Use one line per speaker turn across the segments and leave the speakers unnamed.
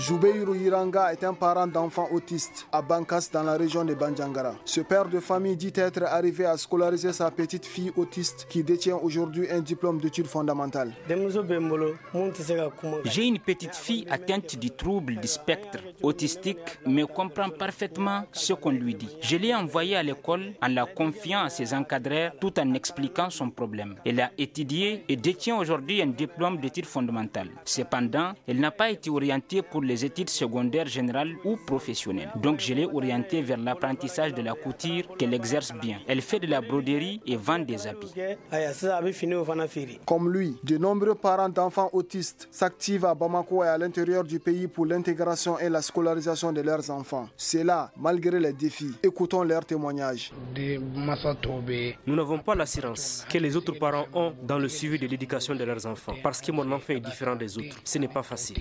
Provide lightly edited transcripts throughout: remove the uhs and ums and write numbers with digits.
Joubeiru Yiranga est un parent d'enfants autistes à Bankas dans la région de Bandiangara. Ce père de famille dit être arrivé à scolariser sa petite fille autiste qui détient aujourd'hui un diplôme d'études fondamentales.
J'ai une petite fille atteinte du trouble du spectre autistique, mais comprend parfaitement ce qu'on lui dit. Je l'ai envoyée à l'école en la confiant à ses encadreurs tout en expliquant son problème. Elle a étudié et détient aujourd'hui un diplôme d'études fondamentales. Cependant, elle n'a pas été orientée pour les études secondaires générales ou professionnelles. Donc je l'ai orientée vers l'apprentissage de la couture qu'elle exerce bien. Elle fait de la broderie et vend des habits.
Comme lui, de nombreux parents d'enfants autistes s'activent à Bamako et à l'intérieur du pays pour l'intégration et la scolarisation de leurs enfants. C'est là, malgré les défis. Écoutons leurs témoignages.
Nous n'avons pas l'assurance que les autres parents ont dans le suivi de l'éducation de leurs enfants, parce que mon enfant est différent des autres. Ce n'est pas facile.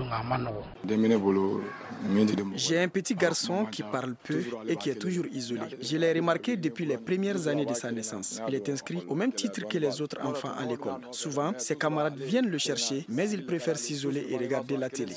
J'ai un petit garçon qui parle peu et qui est toujours isolé. Je l'ai remarqué depuis les premières années de sa naissance. Il est inscrit au même titre que les autres enfants à l'école. Souvent, ses camarades viennent le chercher, mais il préfère s'isoler et regarder la télé.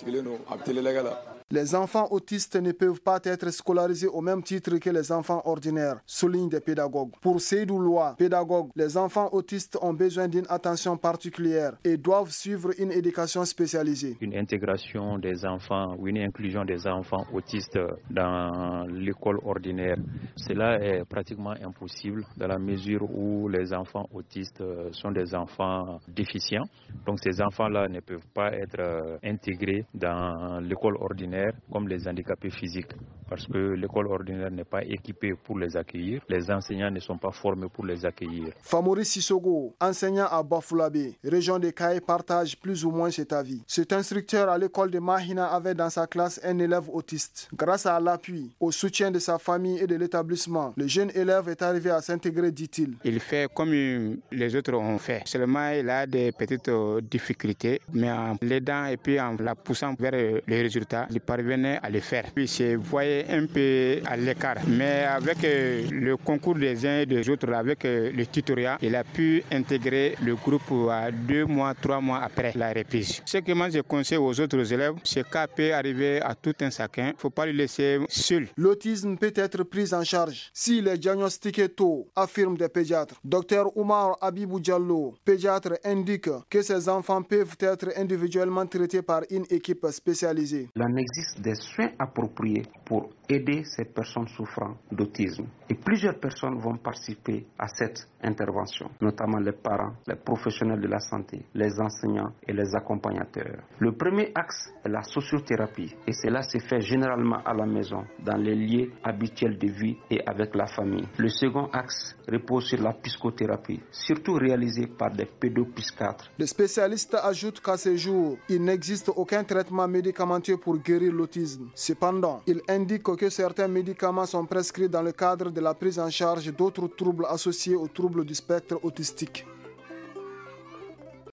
Les enfants autistes ne peuvent pas être scolarisés au même titre que les enfants ordinaires, soulignent des pédagogues. Pour Seydou Loa, pédagogue, les enfants autistes ont besoin d'une attention particulière et doivent suivre une éducation spécialisée.
Une intégration des enfants ou une inclusion des enfants autistes dans l'école ordinaire, cela est pratiquement impossible dans la mesure où les enfants autistes sont des enfants déficients. Donc ces enfants-là ne peuvent pas être intégrés dans l'école ordinaire comme les handicapés physiques, parce que l'école ordinaire n'est pas équipée pour les accueillir, les enseignants ne sont pas formés pour les accueillir.
Famori Sissogo, enseignant à Bafulabe, région de Kaye, partage plus ou moins cet avis. Cet instructeur à l'école de Mahina avait dans sa classe un élève autiste. Grâce à l'appui, au soutien de sa famille et de l'établissement, le jeune élève est arrivé à s'intégrer, dit-il.
Il fait comme les autres ont fait. Seulement, il a des petites difficultés, mais en l'aidant et puis en la poussant vers les résultats, il parvenait à le faire. Puis il se voyait un peu à l'écart, mais avec le concours des uns et des autres, avec le tutorat, il a pu intégrer le groupe à 2 mois, 3 mois après la reprise. Ce que moi je conseille aux autres élèves, c'est qu'à peut arriver à tout un chacun. Il ne faut pas le laisser seul.
L'autisme peut être pris en charge s'il est diagnostiqué tôt, affirment des pédiatres. Dr Oumar Abibou Diallo, pédiatre, indique que ces enfants peuvent être individuellement traités par une équipe spécialisée.
Il existe des soins appropriés pour aider ces personnes souffrant d'autisme. Et plusieurs personnes vont participer à cette intervention, notamment les parents, les professionnels de la santé, les enseignants et les accompagnateurs. Le premier axe est la sociothérapie et cela se fait généralement à la maison, dans les lieux habituels de vie et avec la famille. Le second axe repose sur la psychothérapie, surtout réalisée par des pédopsychiatres.
Les spécialistes ajoutent qu'à ce jour, il n'existe aucun traitement médicamenteux pour guérir l'autisme. Cependant, ils indiquent que certains médicaments sont prescrits dans le cadre de la prise en charge d'autres troubles associés aux troubles du spectre autistique.